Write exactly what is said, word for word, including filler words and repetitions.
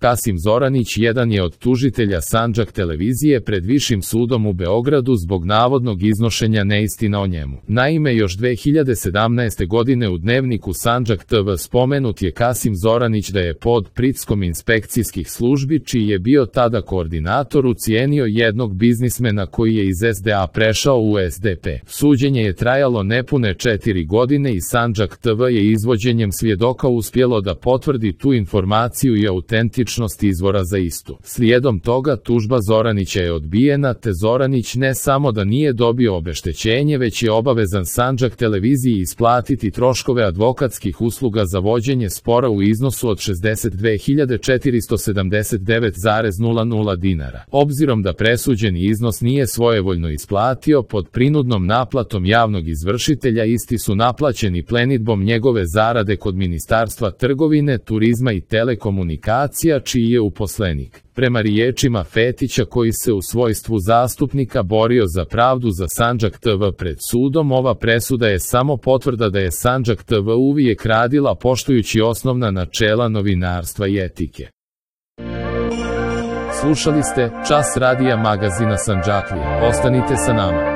Kasim Zoranić jedan je od tužitelja Sandžak televizije pred Višim sudom u Beogradu zbog navodnog iznošenja neistina o njemu. Naime, još dve hiljade sedamnaeste. godine u dnevniku Sandžak te ve spomenut je Kasim Zoranić da je pod prickom inspekcijskih službi, čiji je bio tada koordinator, ucijenio jednog biznismena koji je iz es de a prešao u es de pe. Suđenje je trajalo nepune četiri godine i Sandžak te ve je izvođenjem svjedoka uspjelo da potvrdi tu informaciju i autentičnost izvora za istu. Slijedom toga tužba Zoranića je odbijena, te Zoranić ne samo da nije dobio obeštećenje, već je obavezan Sandžak televiziji isplatiti troškove advokatskih usluga za vođenje spora u iznosu od šezdeset dve hiljade četiristo sedamdeset devet zarez nula nula dinara. Obzirom da presuđeni iznos nije svojevoljno isplatio, pod prinudnom naplatom javnog izvršitelja isti su naplaćeni plenidbom njegove zarade kod Ministarstva trgovine, turizma i telekomunikacija, čiji je uposlenik. Prema riječima Fetića, koji se u svojstvu zastupnika borio za pravdu za Sandžak te ve pred sudom, ova presuda je samo potvrda da je Sandžak te ve uvijek radila poštujući osnovna načela novinarstva i etike. Slušali ste Čas radija magazina Sandžaklija. Ostanite sa nama.